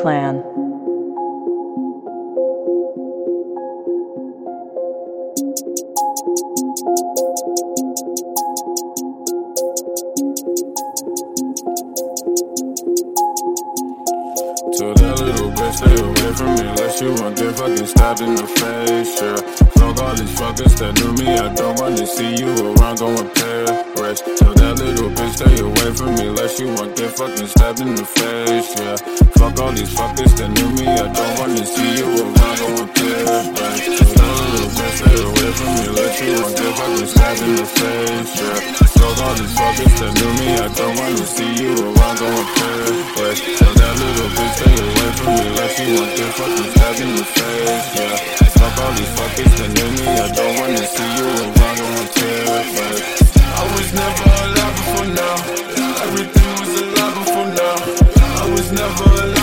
Clan. So that little bitch stay away from me unless you want get fucking stabbed in the face, yeah. Fuck all these fuckers that knew me, I don't wanna see you around going Paris. So that little bitch stay away from me unless you want get fucking stabbed in the face, yeah. Fuck all these fuckers that knew me, I don't wanna see you around going Paris. So that little bitch stay away from me unless you want get fucking stabbed in the face, yeah. Fuck all these fuckers that knew me, I don't wanna see you around going Paris. So that little bitch stay away from me like she want get fucking stabbed in the face, yeah. Fuck all these fuckers that knew me, I don't wanna see you around on Paris. I was never alive before now, everything was alive before now. I was never alive.